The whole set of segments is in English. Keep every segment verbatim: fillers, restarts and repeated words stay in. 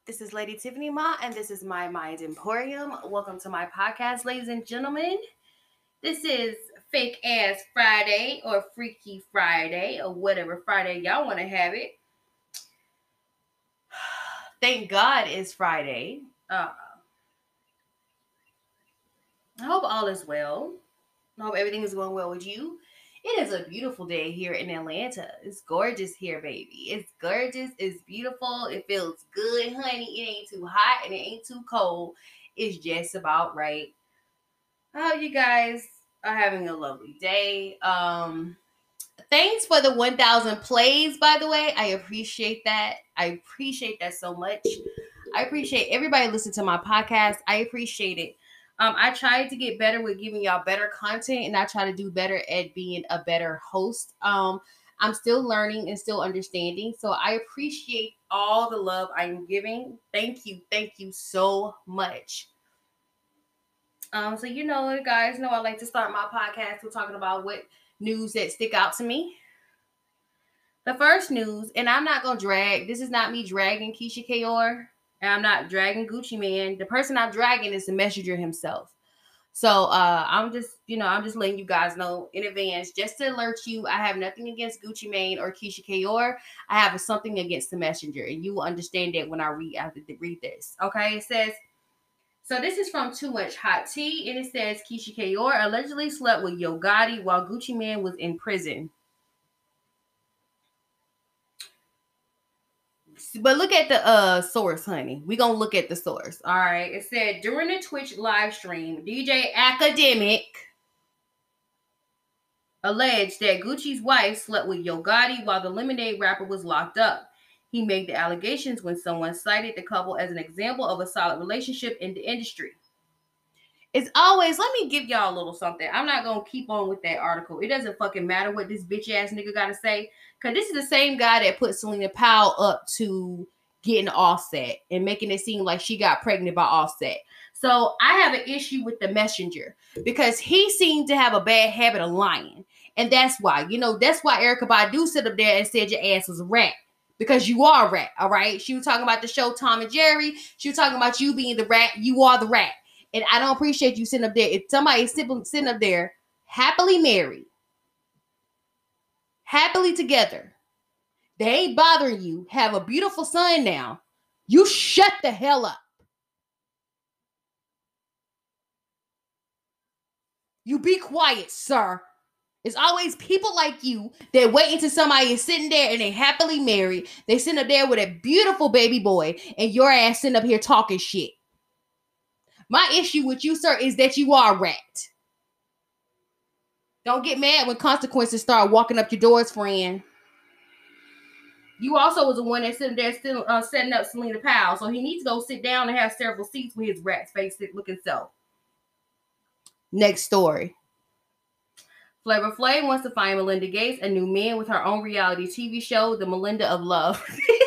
This is Lady Tiffany Ma, and this is my Mind Emporium. Welcome to my podcast, ladies and gentlemen. This is Fake Ass Friday or Freaky Friday or whatever Friday y'all want to have it. Thank God it's Friday. Uh, I hope all is well. I hope everything is going well with you. It is a beautiful day here in Atlanta. It's gorgeous here, baby. It's gorgeous. It's beautiful. It feels good, honey. It ain't too hot and it ain't too cold. It's just about right. I hope you guys are having a lovely day. Um, thanks for the one thousand plays, by the way. I appreciate that. I appreciate that so much. I appreciate everybody listening to my podcast. I appreciate it. Um, I tried to get better with giving y'all better content, and I try to do better at being a better host. Um, I'm still learning and still understanding, so I appreciate all the love I'm giving. Thank you, thank you so much. Um, so you know, guys know I like to start my podcast with talking about what news that stick out to me. The first news, and I'm not gonna drag. This is not me dragging Keyshia Ka'oir. And I'm not dragging Gucci Mane. The person I'm dragging is the messenger himself. So uh, I'm just, you know, I'm just letting you guys know in advance, just to alert you, I have nothing against Gucci Mane or Keyshia Ka'oir. I have something against the messenger, and you will understand that when I read after to read this. Okay, it says, so this is from Too Much Hot Tea, and it says Keyshia Ka'oir allegedly slept with Yo Gotti while Gucci Mane was in prison. But look at the uh source, honey. We gonna look at the source. All right. It said during the Twitch live stream, D J Academic alleged that Gucci's wife slept with Yo Gotti while the Lemonade rapper was locked up. He made the allegations when someone cited the couple as an example of a solid relationship in the industry. It's always, let me give y'all a little something. I'm not gonna keep on with that article. It doesn't fucking matter what this bitch ass nigga gotta say. Cause this is the same guy that put Selena Powell up to getting Offset and making it seem like she got pregnant by Offset. So I have an issue with the messenger because he seemed to have a bad habit of lying. And that's why, you know, that's why Erykah Badu sit up there and said your ass was a rat. Because you are a rat, all right? She was talking about the show Tom and Jerry. She was talking about you being the rat. You are the rat. And I don't appreciate you sitting up there. If somebody is sitting, sitting up there, happily married, happily together, they ain't bothering you, have a beautiful son now, you shut the hell up. You be quiet, sir. It's always people like you that wait until somebody is sitting there and they happily married. They sitting up there with a beautiful baby boy and your ass sitting up here talking shit. My issue with you, sir, is that you are a rat. Don't get mad when consequences start walking up your doors, friend. You also was the one that's sitting there still uh, setting up Selena Powell, so he needs to go sit down and have several seats with his rat face looking self. Next story. Flavor Flav wants to find Melinda Gates a new man with her own reality T V show, The Melinda of Love.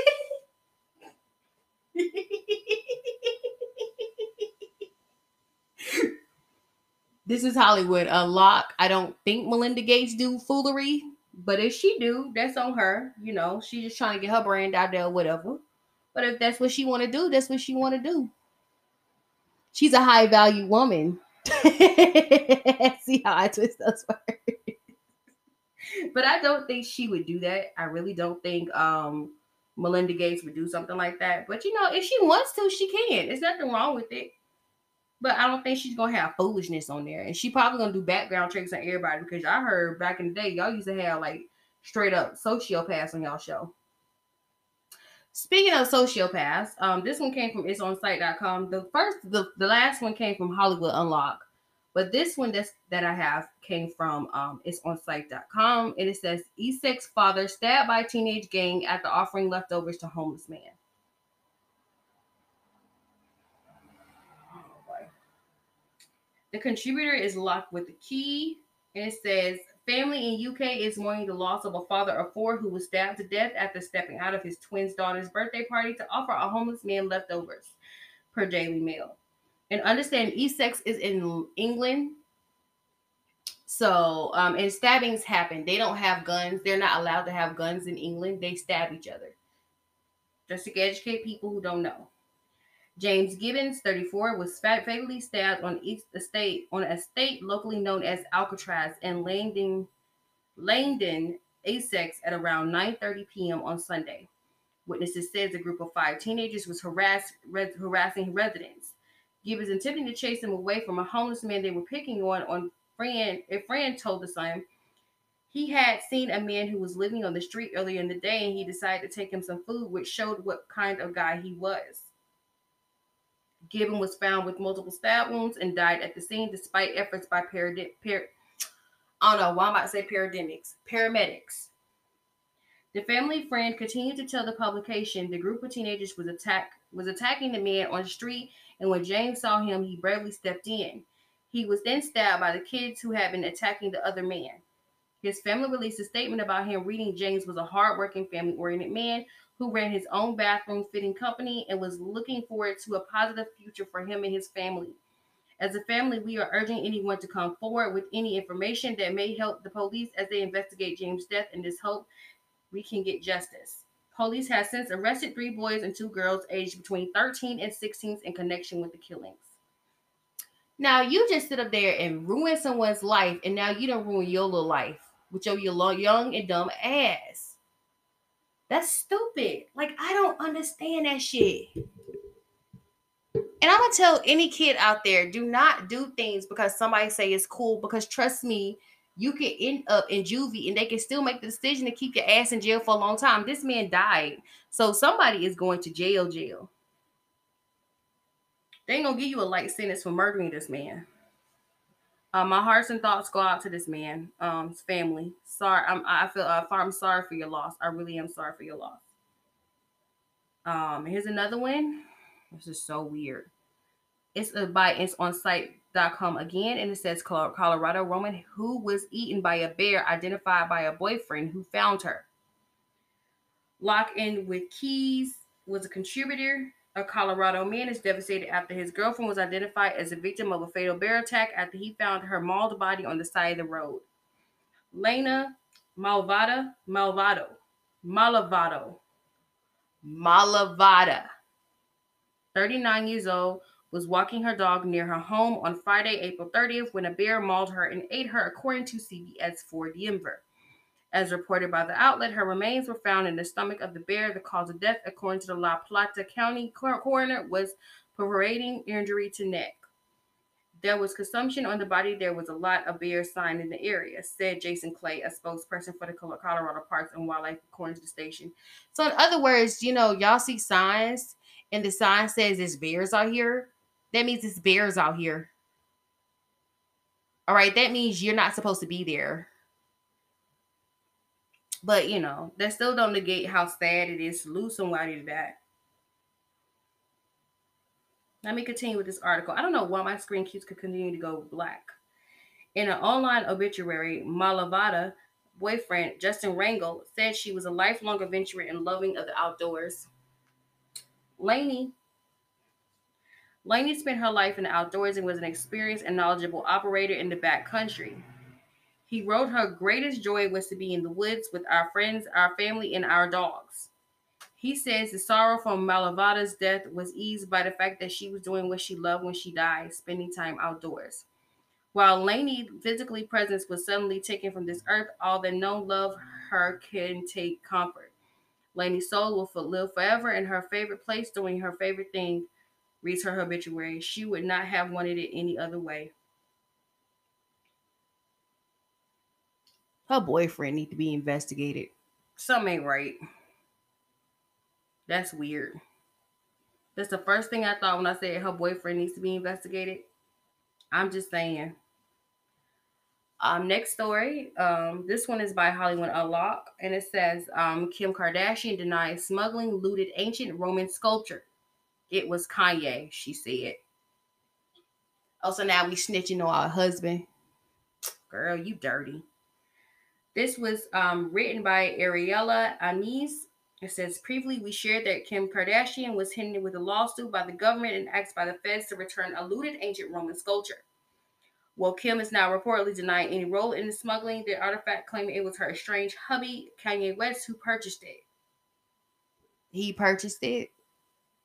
This is Hollywood Unlocked. I don't think Melinda Gates do foolery, but if she do, that's on her. You know, she's just trying to get her brand out there or whatever. But if that's what she want to do, that's what she want to do. She's a high value woman. See how I twist those words. But I don't think she would do that. I really don't think um, Melinda Gates would do something like that. But you know, if she wants to, she can. There's nothing wrong with it. But I don't think she's gonna have foolishness on there. And she probably gonna do background checks on everybody because I heard back in the day, y'all used to have like straight up sociopaths on y'all show. Speaking of sociopaths, um, this one came from it's on site dot com. The first, the, the last one came from Hollywood Unlocked. But this one that's, that I have came from um, it's on site dot com. And it says, Essex father stabbed by teenage gang after offering leftovers to homeless man. The contributor is locked with the key. And it says, family in U K is mourning the loss of a father of four who was stabbed to death after stepping out of his twin daughter's birthday party to offer a homeless man leftovers, per Daily Mail. And understand, Essex is in England. So, um, and stabbings happen. They don't have guns. They're not allowed to have guns in England. They stab each other. Just to educate people who don't know. James Gibbons, thirty-four, was fatally stabbed on East Estate on an estate locally known as Alcatraz in Langdon, Langdon, Essex, at around nine thirty p.m. on Sunday. Witnesses says a group of five teenagers was harass, res, harassing residents. Gibbons attempting to chase them away from a homeless man they were picking on. On friend, a friend told the Sun he had seen a man who was living on the street earlier in the day, and he decided to take him some food, which showed what kind of guy he was. Gibbon was found with multiple stab wounds and died at the scene despite efforts by parad- par- I don't know why I'm about to say paramedics. Paramedics. The family friend continued to tell the publication the group of teenagers was attack was attacking the man on the street, and when James saw him, he bravely stepped in. He was then stabbed by the kids who had been attacking the other man. His family released a statement about him reading James was a hardworking, family-oriented man who ran his own bathroom fitting company and was looking forward to a positive future for him and his family. As a family, we are urging anyone to come forward with any information that may help the police as they investigate James' death, and this hope we can get justice. Police has since arrested three boys and two girls aged between thirteen and sixteen in connection with the killings. Now, you just sit up there and ruin someone's life, and now you don't ruin your little life with your, your young and dumb ass. That's stupid. Like, I don't understand that shit. And I'm gonna tell any kid out there, do not do things because somebody say it's cool. Because trust me, you can end up in juvie and they can still make the decision to keep your ass in jail for a long time. This man died, so somebody is going to jail. Jail. They ain't gonna give you a light sentence for murdering this man. Uh, my hearts and thoughts go out to this man, um, his family. Sorry, I'm, I feel uh, I'm sorry for your loss. I really am sorry for your loss. Um, here's another one. This is so weird. It's a by it's on site dot com again, and it says Colorado woman who was eaten by a bear identified by a boyfriend who found her. Locked in with keys was a contributor. A Colorado man is devastated after his girlfriend was identified as a victim of a fatal bear attack after he found her mauled body on the side of the road. Lena Malvada Malvado Malavado Malavada, thirty-nine years old, was walking her dog near her home on Friday, April thirtieth, when a bear mauled her and ate her, according to C B S four Denver. As reported by the outlet, her remains were found in the stomach of the bear. The cause of death, according to the La Plata County coroner, was perforating injury to neck. There was consumption on the body. There was a lot of bear sign in the area, said Jason Clay, a spokesperson for the Colorado Parks and Wildlife, according to the station. So, in other words, you know, y'all see signs, and the sign says there's bears out here. That means it's bears out here. All right, that means you're not supposed to be there. But, you know, that still don't negate how sad it is to lose somebody to that. Let me continue with this article. I don't know why my screen keeps continuing to go black. In an online obituary, Malavada boyfriend, Justin Rangel, said she was a lifelong adventurer and loving of the outdoors. Lainey Lainey spent her life in the outdoors and was an experienced and knowledgeable operator in the backcountry. He wrote her greatest joy was to be in the woods with our friends, our family, and our dogs. He says the sorrow from Malavada's death was eased by the fact that she was doing what she loved when she died, spending time outdoors. While Lainey's physically presence was suddenly taken from this earth, all that no love her can take comfort. Lainey's soul will live forever in her favorite place doing her favorite thing, reads her obituary. She would not have wanted it any other way. Her boyfriend need to be investigated. Something ain't right. That's weird. That's the first thing I thought when I said her boyfriend needs to be investigated. I'm just saying. Um, next story. Um, this one is by Hollywood Unlocked, and it says um, Kim Kardashian denies smuggling looted ancient Roman sculpture. It was Kanye, she said. Also, now we snitching on our husband. Girl, you dirty. This was um, written by Ariella Anise. It says, previously we shared that Kim Kardashian was hindered with a lawsuit by the government and asked by the feds to return a looted ancient Roman sculpture. Well, Kim is now reportedly denying any role in the smuggling the artifact, claiming it was her estranged hubby, Kanye West, who purchased it. He purchased it?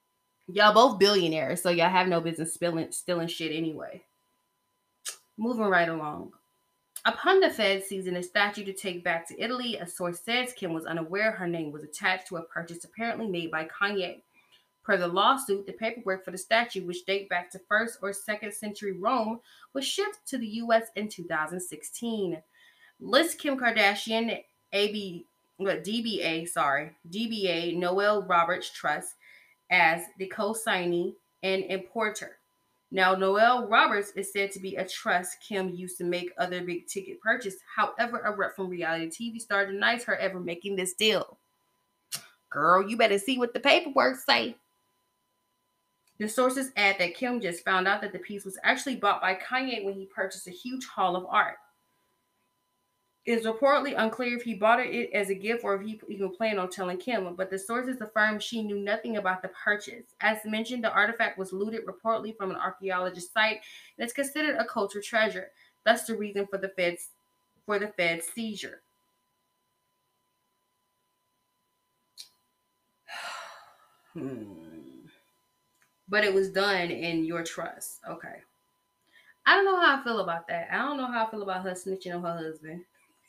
Y'all both billionaires, so y'all have no business spilling stealing shit anyway. Moving right along. Upon the Fed seizing a statue to take back to Italy, a source says Kim was unaware her name was attached to a purchase apparently made by Kanye. Per the lawsuit, the paperwork for the statue, which date back to first or second century Rome, was shipped to the U S in two thousand sixteen. List Kim Kardashian, A B, what D B A, sorry, D B A Noel Roberts Trust as the co-signee and importer. Now, Noel Roberts is said to be a trust Kim used to make other big ticket purchases. However, a rep from reality T V star denies her ever making this deal. Girl, you better see what the paperwork say. The sources add that Kim just found out that the piece was actually bought by Kanye when he purchased a huge haul of art. It is reportedly unclear if he bought it as a gift or if he even planned on telling Kim, but the sources affirm she knew nothing about the purchase. As mentioned, the artifact was looted reportedly from an archaeologist site and is considered a cultural treasure. Thus, the reason for the Fed's for the Fed's seizure. Hmm. But it was done in your trust. Okay. I don't know how I feel about that. I don't know how I feel about her snitching on her husband.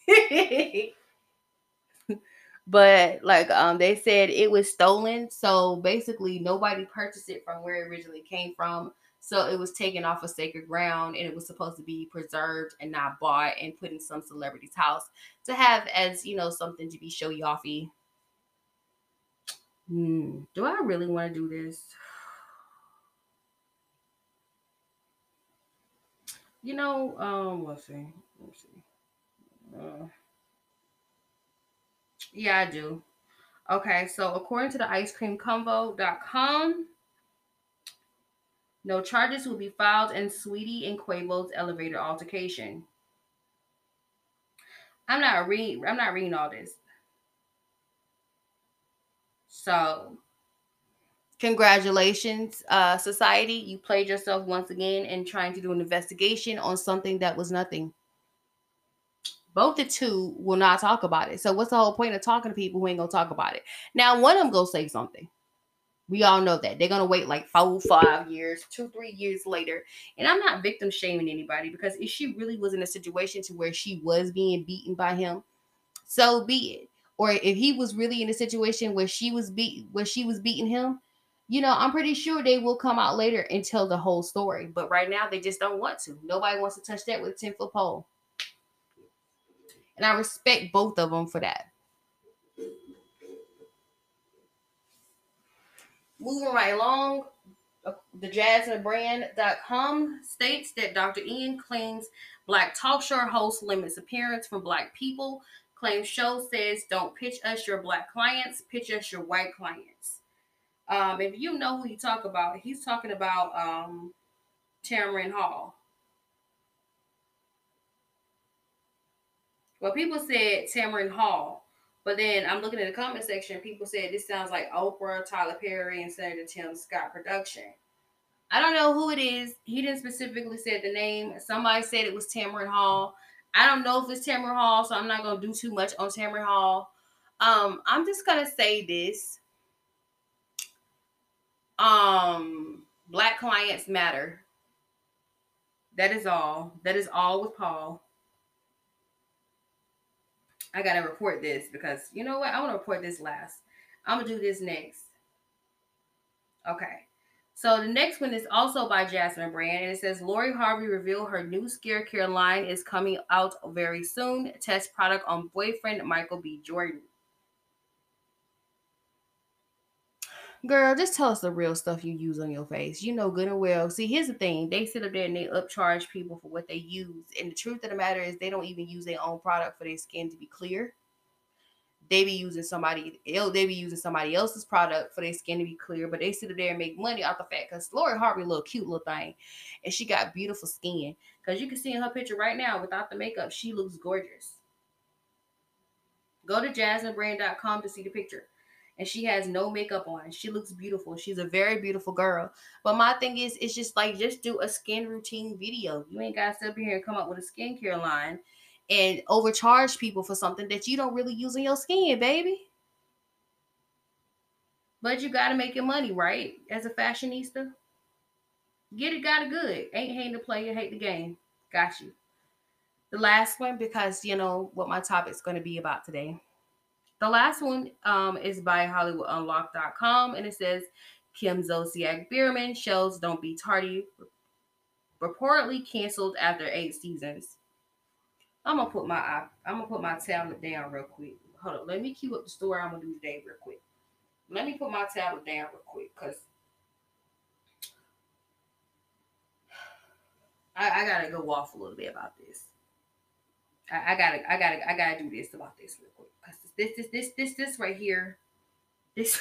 But like um they said it was stolen, so basically nobody purchased it from where it originally came from. So it was taken off of sacred ground and it was supposed to be preserved and not bought and put in some celebrity's house to have as, you know, something to be show offy. Hmm. Do I really want to do this? You know, um, let's see. Let's see. Uh, yeah, I do. Okay, so according to the ice cream convo dot com, no charges will be filed in Sweetie and Quavo's elevator altercation. I'm not reading. I'm not reading all this. So, congratulations, uh, society. You played yourself once again in trying to do an investigation on something that was nothing. Both the two will not talk about it. So, what's the whole point of talking to people who ain't gonna talk about it? Now, one of them gonna say something. We all know that they're gonna wait like four, five years, two, three years later. And I'm not victim shaming anybody because if she really was in a situation to where she was being beaten by him, so be it. Or if he was really in a situation where she was beat, where she was beating him, you know, I'm pretty sure they will come out later and tell the whole story. But right now, they just don't want to. Nobody wants to touch that with a ten foot pole, and I respect both of them for that. Moving right along, the jasmine brand dot com states that Doctor Ian claims black talk show host limits appearance from black people. Claims show says don't pitch us your black clients, pitch us your white clients. Um, if you know who he talk about, he's talking about um, Tamron Hall. Well, people said Tamron Hall, but then I'm looking at the comment section. People said this sounds like Oprah, Tyler Perry, and Senator Tim Scott production. I don't know who it is. He didn't specifically say the name. Somebody said it was Tamron Hall. I don't know if it's Tamron Hall, so I'm not gonna do too much on Tamron Hall. Um, I'm just gonna say this. Um, black clients matter. That is all. That is all with Paul. I gotta report this because you know what? I want to report this last. I'm gonna do this next. Okay. So the next one is also by Jasmine Brand, and it says Lori Harvey revealed her new skincare line is coming out very soon. Test product on boyfriend Michael B. Jordan. Girl, just tell us the real stuff you use on your face. You know good and well. See, here's the thing. They sit up there and they upcharge people for what they use. And the truth of the matter is they don't even use their own product for their skin to be clear. They be using somebody else, they be using somebody else's product for their skin to be clear, but they sit there and make money off the fact because Lori Harvey, little cute little thing, and she got beautiful skin. Because you can see in her picture right now, without the makeup, she looks gorgeous. Go to jasmine brand dot com to see the picture. And she has no makeup on. She looks beautiful. She's a very beautiful girl. But my thing is, it's just like, just do a skin routine video. You ain't got to sit up here and come up with a skincare line and overcharge people for something that you don't really use in your skin, baby. But you gotta make your money, right? As a fashionista, get it, got it good. Ain't hating the player, hate the game. Got you. The last one, because you know what my topic's going to be about today. The last one um, is by Hollywood Unlocked dot com, and it says Kim Zolciak Biermann shows Don't Be Tardy reportedly canceled after eight seasons. I'm gonna put my I'm gonna put my tablet down real quick. Hold up, let me queue up the story I'm gonna do today real quick. Let me put my tablet down real quick because I, I gotta go off a little bit about this. I, I gotta I gotta I gotta do this about this real quick because this this this this this right here this.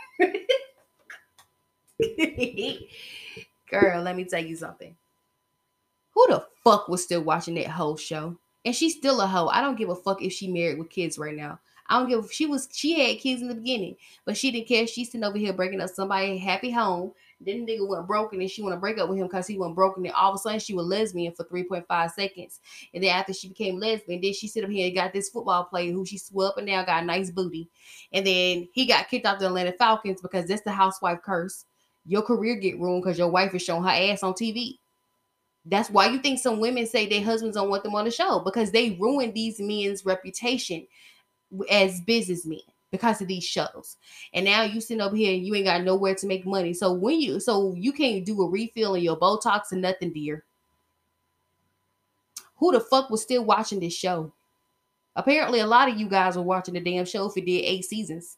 Girl, let me tell you something. Who the fuck was still watching that whole show? And she's still a hoe. I don't give a fuck if she married with kids right now. I don't give. She was. She had kids in the beginning, but she didn't care. She's sitting over here breaking up somebody happy home. Then the nigga went broken, and she want to break up with him because he went broken. And all of a sudden, she was lesbian for three point five seconds. And then after she became lesbian, then she sit up here and got this football player who she swore up and down got a nice booty. And then he got kicked off the Atlanta Falcons because that's the housewife curse. Your career get ruined because your wife is showing her ass on T V. That's why you think some women say their husbands don't want them on the show, because they ruin these men's reputation as businessmen because of these shows. And now you sitting over here and you ain't got nowhere to make money. So when you so you can't do a refill in your Botox and nothing, dear. Who the fuck was still watching this show? Apparently a lot of you guys were watching the damn show if it did eight seasons.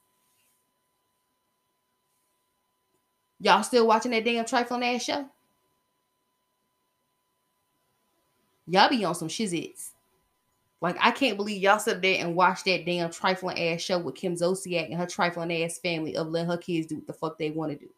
Y'all still watching that damn trifling ass show? Y'all be on some shizits. Like, I can't believe y'all sit there and watch that damn trifling ass show with Kim Zolciak and her trifling ass family of letting her kids do what the fuck they want to do.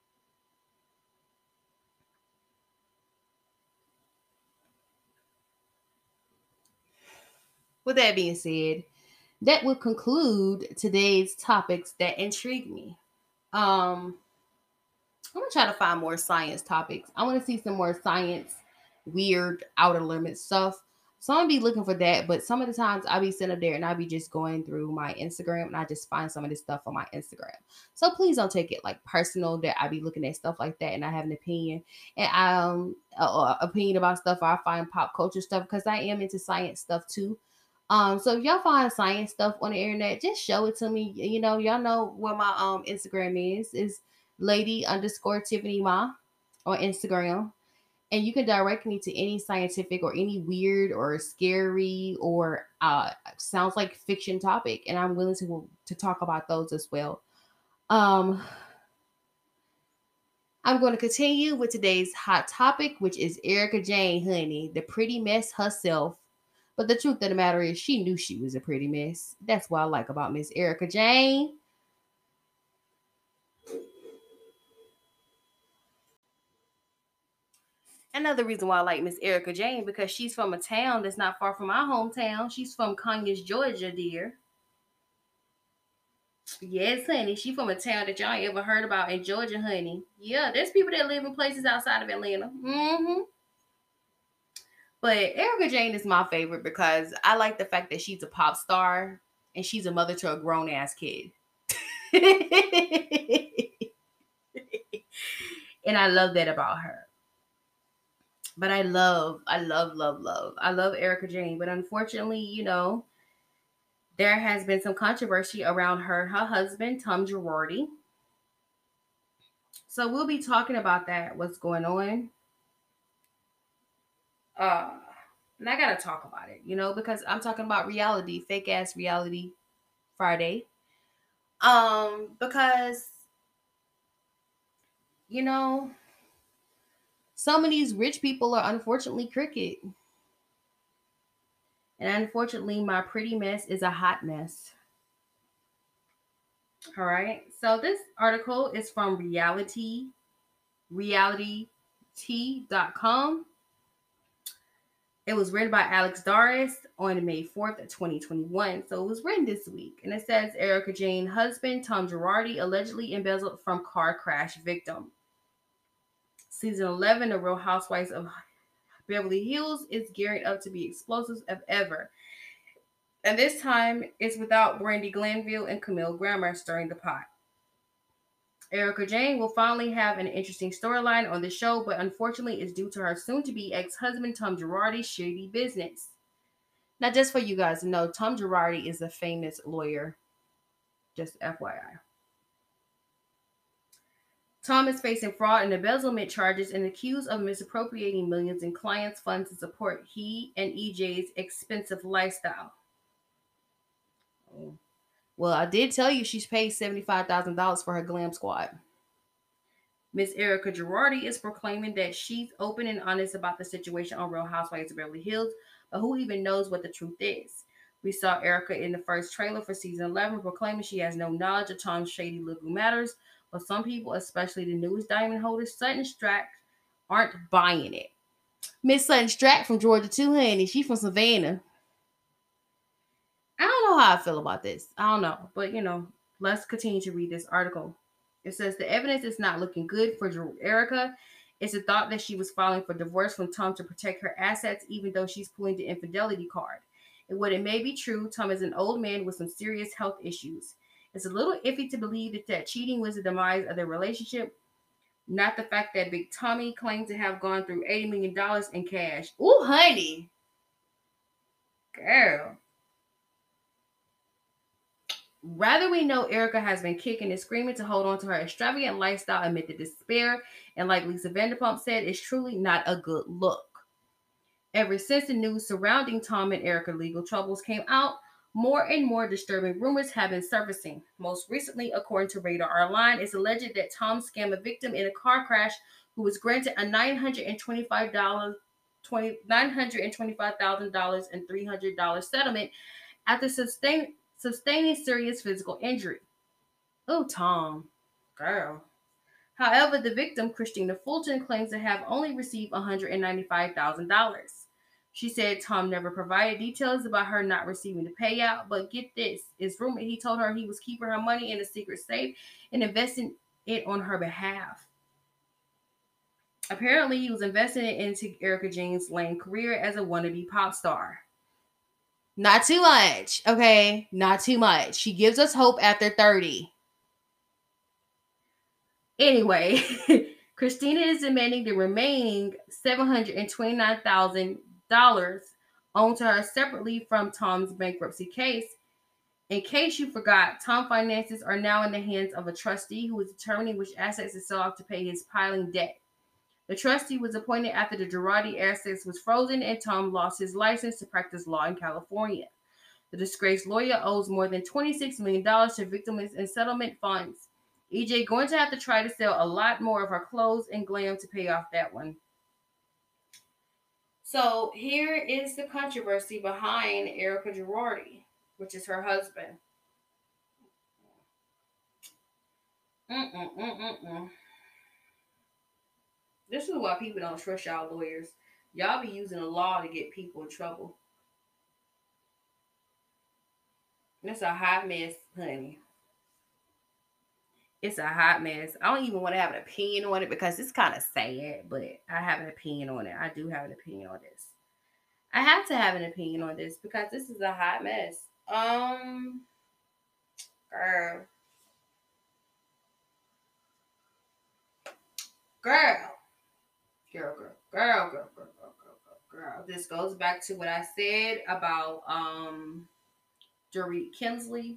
With that being said, that will conclude today's topics that intrigue me. Um, I'm gonna try to find more science topics. I want to see some more science, weird, outer limit stuff. So I'm gonna be looking for that. But some of the times I'll be sitting up there and I'll be just going through my Instagram and I just find some of this stuff on my Instagram. So please don't take it like personal that I be looking at stuff like that and I have an opinion and um uh, opinion about stuff. Or I find pop culture stuff because I am into science stuff too. Um, so if y'all find science stuff on the internet, just show it to me. You know, y'all know where my um Instagram is. Is lady underscore Tiffany Ma on Instagram. And you can direct me to any scientific or any weird or scary or uh sounds like fiction topic. And I'm willing to to talk about those as well. Um I'm going to continue with today's hot topic, which is Erika Jayne, honey, the pretty mess herself. But the truth of the matter is, she knew she was a pretty mess. That's what I like about Miss Erika Jayne. Another reason why I like Miss Erika Jayne, because she's from a town that's not far from my hometown. She's from Conyers, Georgia, dear. Yes, honey. She from a town that y'all ain't ever heard about in Georgia, honey. Yeah, there's people that live in places outside of Atlanta. Mm-hmm. But Erika Jayne is my favorite because I like the fact that she's a pop star and she's a mother to a grown ass kid. And I love that about her. But I love, I love, love, love. I love Erika Jayne. But unfortunately, you know, there has been some controversy around her and her husband, Tom Girardi. So we'll be talking about that, what's going on. Uh, and I gotta talk about it, you know, because I'm talking about reality, fake ass reality Friday. Um, because you know, some of these rich people are unfortunately crooked. And unfortunately, my pretty mess is a hot mess. All right. So this article is from reality, reality t dot com. It was written by Alex Doris on May fourth, twenty twenty-one. So it was written this week. And it says Erika Jayne husband, Tom Girardi, allegedly embezzled from car crash victim. Season eleven, The Real Housewives of Beverly Hills is gearing up to be explosive as ever. And this time, it's without Brandi Glanville and Camille Grammer stirring the pot. Erica Jane will finally have an interesting storyline on the show, but unfortunately it's due to her soon-to-be ex-husband Tom Girardi's shady business. Now, just for you guys to know, Tom Girardi is a famous lawyer. Just F Y I. Tom is facing fraud and embezzlement charges and accused of misappropriating millions in clients' funds to support he and E J's expensive lifestyle. Well, I did tell you she's paid seventy-five thousand dollars for her glam squad. Miss Erica Girardi is proclaiming that she's open and honest about the situation on Real Housewives of Beverly Hills, but who even knows what the truth is? We saw Erica in the first trailer for season eleven proclaiming she has no knowledge of Tom's shady legal matters, but some people, especially the newest diamond holder, Sutton Strack, aren't buying it. Miss Sutton Strack from Georgia too, honey. She's from Savannah. I don't know how I feel about this. I don't know, but you know, let's continue to read this article. It says the evidence is not looking good for Erica. It's a thought that she was filing for divorce from Tom to protect her assets, even though she's pulling the infidelity card. And what it may be true, Tom is an old man with some serious health issues. It's a little iffy to believe that, that cheating was the demise of their relationship, not the fact that Big Tommy claimed to have gone through eighty million dollars in cash. Ooh, honey. Girl. Rather, we know Erica has been kicking and screaming to hold on to her extravagant lifestyle amid the despair, and like Lisa Vanderpump said, it's truly not a good look. Ever since the news surrounding Tom and Erica's legal troubles came out, more and more disturbing rumors have been surfacing. Most recently, according to Radar Online, it's alleged that Tom scammed a victim in a car crash who was granted a nine hundred twenty-five thousand dollars nine hundred twenty-five thousand dollars and three hundred dollars settlement after sustained sustaining serious physical injury. Oh, Tom. Girl. However, the victim, Christina Fulton, claims to have only received one hundred ninety-five thousand dollars. She said Tom never provided details about her not receiving the payout, but get this. It's rumored he told her he was keeping her money in a secret safe and investing it on her behalf. Apparently, he was investing it into Erica Jane's Lane career as a wannabe pop star. Not too much, okay? Not too much. She gives us hope after thirty. Anyway, Christina is demanding the remaining seven hundred twenty-nine thousand dollars owed to her separately from Tom's bankruptcy case. In case you forgot, Tom's finances are now in the hands of a trustee who is determining which assets to sell off to pay his piling debt. The trustee was appointed after the Girardi assets was frozen and Tom lost his license to practice law in California. The disgraced lawyer owes more than twenty-six million dollars to victims and settlement funds. E J going to have to try to sell a lot more of her clothes and glam to pay off that one. So here is the controversy behind Erica Girardi, which is her husband. Mm-mm-mm-mm-mm. This is why people don't trust y'all lawyers. Y'all be using the law to get people in trouble. It's a hot mess, honey. It's a hot mess. I don't even want to have an opinion on it because it's kind of sad, but I have an opinion on it. I do have an opinion on this. I have to have an opinion on this because this is a hot mess. Um, girl. Girl. Girl, girl, girl, girl, girl, girl, girl, girl, girl. This goes back to what I said about um Dorit Kemsley.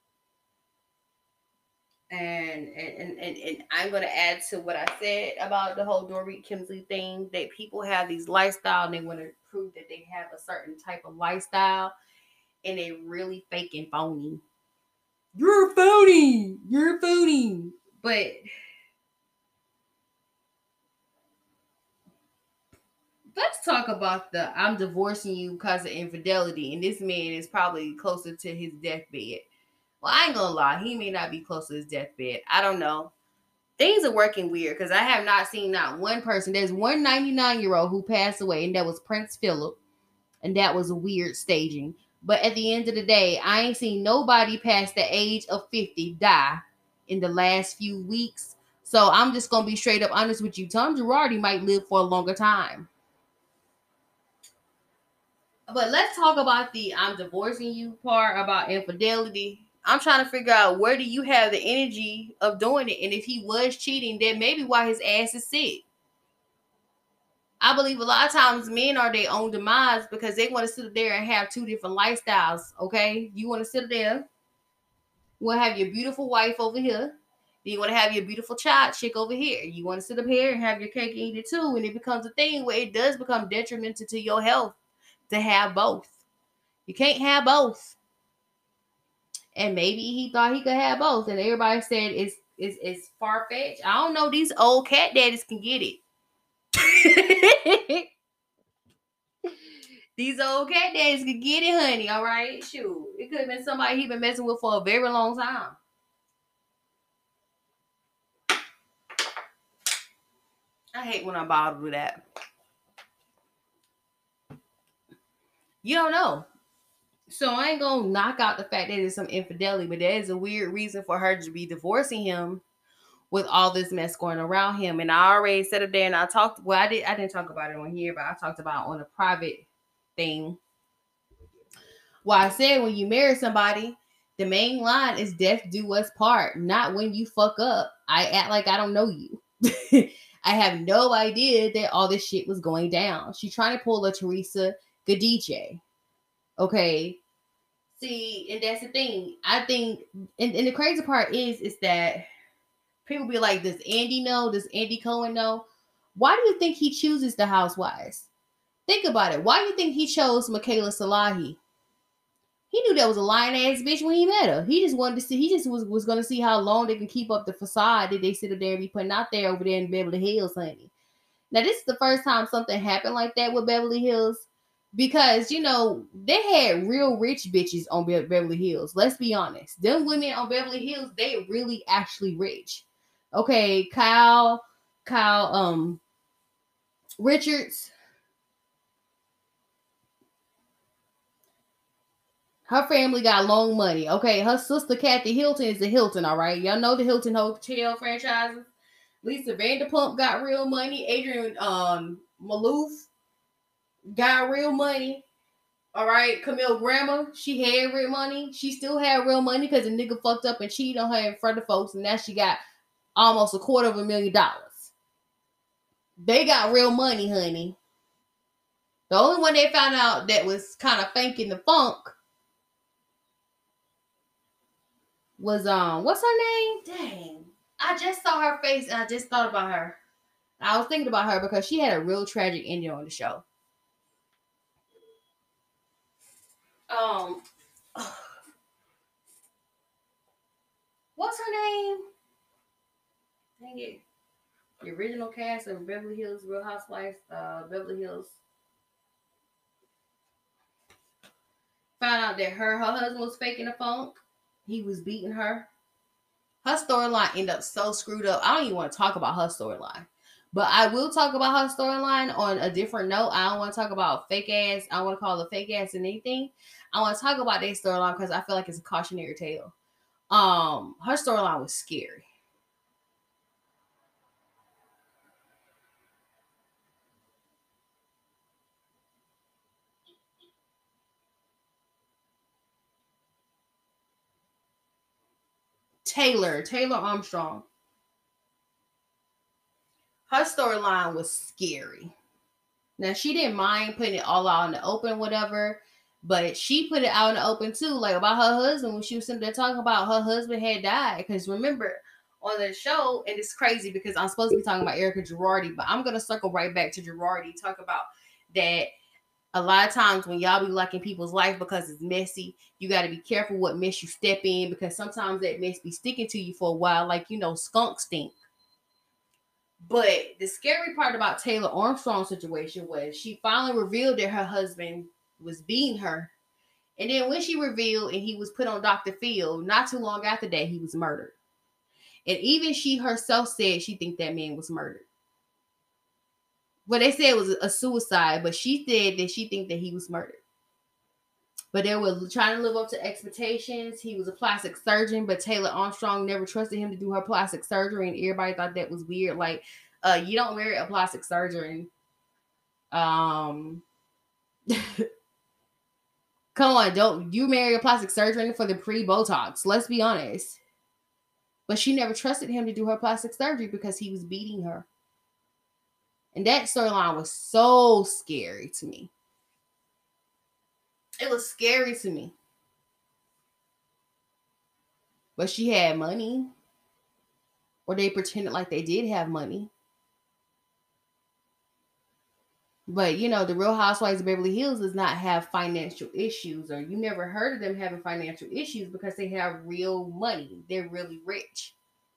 And, and and and I'm gonna add to what I said about the whole Dorit Kemsley thing, that people have these lifestyle and they want to prove that they have a certain type of lifestyle and they really fake and phony. You're phony. You're phony. But let's talk about the I'm divorcing you because of infidelity. And this man is probably closer to his deathbed. Well, I ain't gonna lie, he may not be close to his deathbed. I don't know. Things are working weird because I have not seen not one person. There's one ninety-nine-year-old who passed away, and that was Prince Philip. And that was a weird staging. But at the end of the day, I ain't seen nobody past the age of fifty die in the last few weeks. So I'm just gonna be straight up honest with you. Tom Girardi might live for a longer time. But let's talk about the I'm divorcing you part about infidelity. I'm trying to figure out where do you have the energy of doing it, and if he was cheating, then maybe why his ass is sick. I believe a lot of times men are their own demise because they want to sit there and have two different lifestyles. Okay, you want to sit there, you want to have your beautiful wife over here, then you want to have your beautiful child chick over here. You want to sit up here and have your cake and eat it too, and it becomes a thing where it does become detrimental to your health to have both. You can't have both. And maybe he thought he could have both, and everybody said it's it's, it's far fetched. I don't know. These old cat daddies can get it. These old cat daddies can get it, honey. All right, shoot. It could have been somebody he been messing with for a very long time. I hate when I'm bothered with that. You don't know. So I ain't gonna knock out the fact that there's some infidelity, but there is a weird reason for her to be divorcing him with all this mess going around him. And I already said it there, and I talked. Well, I did. I didn't talk about it on here, but I talked about it on a private thing. Well, I said when you marry somebody, the main line is death do us part, not when you fuck up. I act like I don't know you. I have no idea that all this shit was going down. She's trying to pull a Teresa Giudice. Okay. See, and that's the thing. I think, and, and the crazy part is, is that people be like, does Andy know? Does Andy Cohen know? Why do you think he chooses the housewives? Think about it. Why do you think he chose Michaela Salahi? He knew that was a lying ass bitch when he met her. He just wanted to see, he just was, was going to see how long they can keep up the facade that they sit there and be putting out there over there in Beverly Hills, honey. Now, this is the first time something happened like that with Beverly Hills because, you know, they had real rich bitches on Be- Beverly Hills. Let's be honest. Them women on Beverly Hills, they really actually rich. Okay, Kyle, Kyle, um, Richards, her family got long money. Okay, her sister Kathy Hilton is a Hilton, all right? Y'all know the Hilton Hotel franchises. Lisa Vanderpump got real money. Adrian um, Malouf got real money. All right, Camille Grammer, she had real money. She still had real money because the nigga fucked up and cheated on her in front of folks, and now she got almost a quarter of a million dollars. They got real money, honey. The only one they found out that was kind of faking the funk was um what's her name? Dang. I just saw her face and I just thought about her. I was thinking about her because she had a real tragic ending on the show. Um what's her name? Dang it. The original cast of Beverly Hills Real Housewives, uh Beverly Hills. Found out that her her husband was faking the funk. He was beating her. Her storyline ended up so screwed up. I don't even want to talk about her storyline. But I will talk about her storyline on a different note. I don't want to talk about fake ass. I don't want to call it fake ass and anything. I want to talk about their storyline because I feel like it's a cautionary tale. Um, her storyline was scary. Taylor, Taylor Armstrong. Her storyline was scary. Now she didn't mind putting it all out in the open, whatever. But she put it out in the open too, like about her husband when she was sitting there talking about her husband had died. Because remember, on the show, and it's crazy because I'm supposed to be talking about Erica Girardi, but I'm gonna circle right back to Girardi, talk about that a lot of times when y'all be liking people's life because it's messy, you got to be careful what mess you step in because sometimes that mess be sticking to you for a while, like, you know, skunk stink. But the scary part about Taylor Armstrong's situation was she finally revealed that her husband was beating her. And then when she revealed and he was put on Doctor Phil, not too long after that, he was murdered. And even she herself said she think that man was murdered. Well, they said it was a suicide, but she said that she think that he was murdered. But they were trying to live up to expectations. He was a plastic surgeon, but Taylor Armstrong never trusted him to do her plastic surgery, and everybody thought that was weird. Like, uh, you don't marry a plastic surgeon. Um, Come on, don't you marry a plastic surgeon for the pre-Botox. Let's be honest. But she never trusted him to do her plastic surgery because he was beating her. And that storyline was so scary to me. It was scary to me. But she had money. Or they pretended like they did have money. But, you know, the Real Housewives of Beverly Hills does not have financial issues. Or you never heard of them having financial issues because they have real money. They're really rich.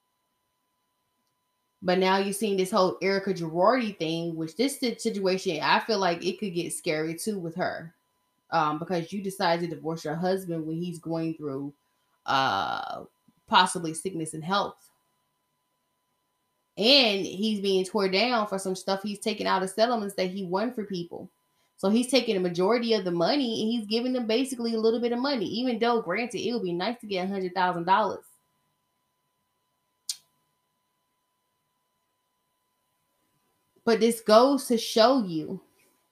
But now you're seeing this whole Erica Girardi thing, which this situation, I feel like it could get scary too with her. Um, because you decide to divorce your husband when he's going through uh, possibly sickness and health. And he's being torn down for some stuff he's taken out of settlements that he won for people. So he's taking a majority of the money and he's giving them basically a little bit of money, even though, granted, it would be nice to get one hundred thousand dollars. But this goes to show you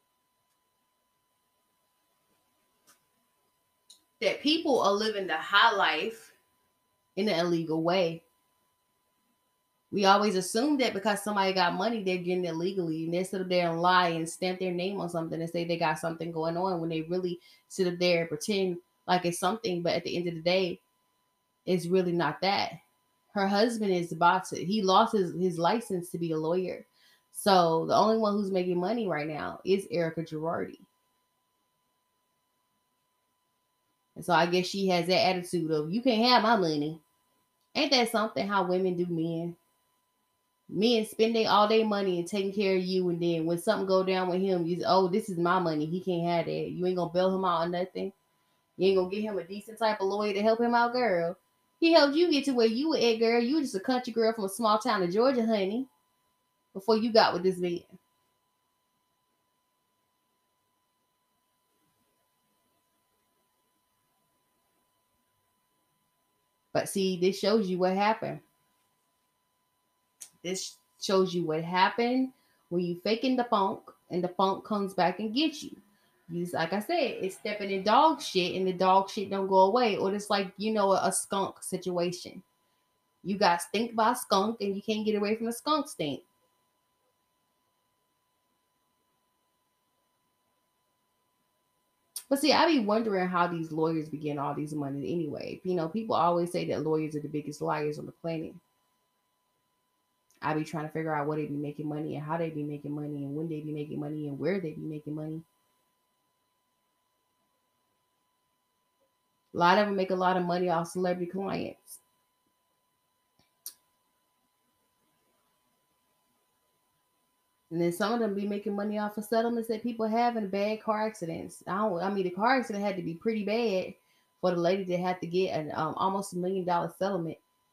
that people are living the high life in an illegal way. We always assume that because somebody got money, they're getting it legally, and they sit up there and lie and stamp their name on something and say they got something going on when they really sit up there and pretend like it's something. But at the end of the day, it's really not that. Her husband is about to, he lost his, his license to be a lawyer. So the only one who's making money right now is Erica Girardi. And so I guess she has that attitude of, you can't have my money. Ain't that something how women do men? Men spending all their money and taking care of you, and then when something go down with him, you oh, this is my money. He can't have that. You ain't gonna bail him out or nothing. You ain't gonna get him a decent type of lawyer to help him out, girl. He helped you get to where you were at, girl. You were just a country girl from a small town in Georgia, honey, before you got with this man. But see, this shows you what happened. This shows you what happened when you faking the funk and the funk comes back and gets you. You just, like I said, it's stepping in dog shit and the dog shit don't go away. Or it's like, you know, a, a skunk situation. You got stink by a skunk and you can't get away from the skunk stink. But see, I be wondering how these lawyers be getting all these money anyway. You know, people always say that lawyers are the biggest liars on the planet. I be trying to figure out what they be making money and how they be making money and when they be making money and where they be making money. A lot of them make a lot of money off celebrity clients. And then some of them be making money off of settlements that people have in bad car accidents. I don't. I mean, the car accident had to be pretty bad for the lady to have to get an um, almost a million dollar settlement.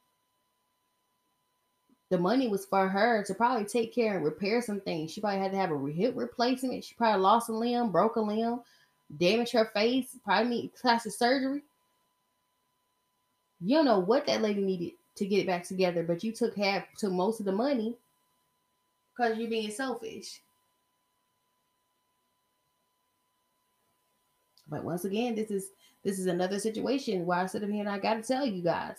The money was for her to probably take care and repair some things. She probably had to have a hip replacement. She probably lost a limb, broke a limb, damaged her face, probably need plastic surgery. You don't know what that lady needed to get it back together, but you took half, took most of the money because you're being selfish. But once again, this is this is another situation where I sit up here and I gotta tell you guys,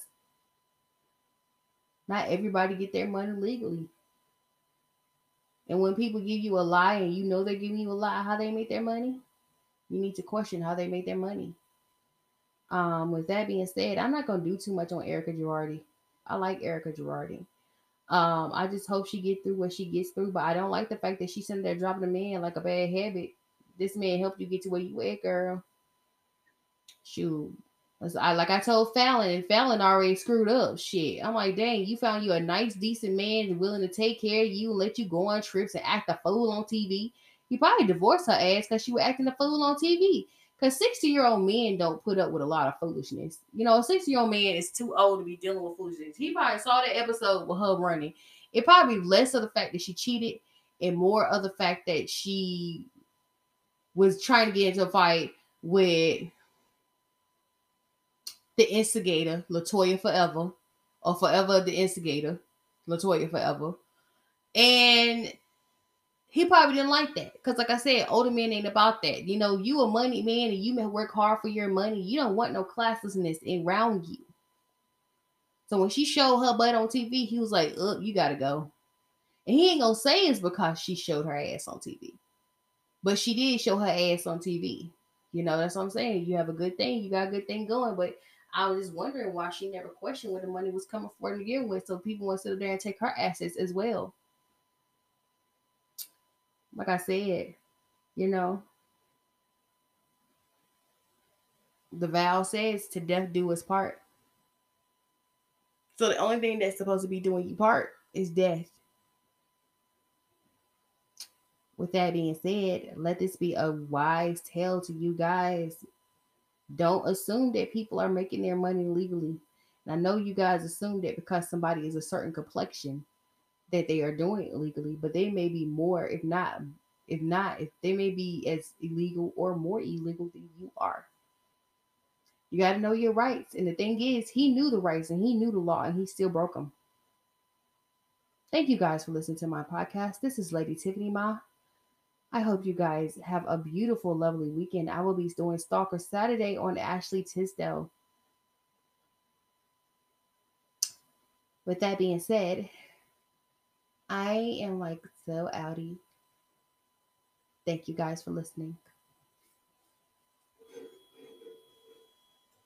not everybody get their money legally. And when people give you a lie and you know they're giving you a lie, how they make their money, you need to question how they make their money. Um, with that being said, I'm not gonna do too much on Erica Girardi. I like Erica Girardi. Um, I just hope she get through what she gets through, but I don't like the fact that she's sitting there dropping a man like a bad habit. This man helped you get to where you at, girl. Shoot. I, like I told Fallon, and Fallon already screwed up. Shit. I'm like, dang, you found you a nice, decent man willing to take care of you and let you go on trips and act a fool on T V. You probably divorced her ass because she was acting a fool on T V. Because sixty year old men don't put up with a lot of foolishness. You know, a sixty year old man is too old to be dealing with foolishness. He probably saw that episode with her running. It probably less of the fact that she cheated and more of the fact that she was trying to get into a fight with the instigator, Latoya Forever, or Forever the instigator, Latoya Forever. And He probably didn't like that. Because, like I said, older men ain't about that. You know, you a money man and you may work hard for your money. You don't want no classlessness around you. So when she showed her butt on T V, he was like, ugh, you gotta go. And he ain't gonna say it's because she showed her ass on T V. But she did show her ass on T V. You know, that's what I'm saying. You have a good thing. You got a good thing going. But I was just wondering why she never questioned where the money was coming for to begin with. So people want to sit there and take her assets as well. Like I said, you know, the vow says to death do its part. So the only thing that's supposed to be doing you part is death. With that being said, let this be a wise tale to you guys. Don't assume that people are making their money legally. And I know you guys assume that because somebody is a certain complexion that they are doing it legally, but they may be more, if not, if not, if they may be as illegal or more illegal than you are. You got to know your rights. And the thing is, he knew the rights and he knew the law and he still broke them. Thank you guys for listening to my podcast. This is Lady Tiffany Ma. I hope you guys have a beautiful, lovely weekend. I will be doing Stalker Saturday on Ashley Tisdale. With that being said, I am like so outy. Thank you guys for listening.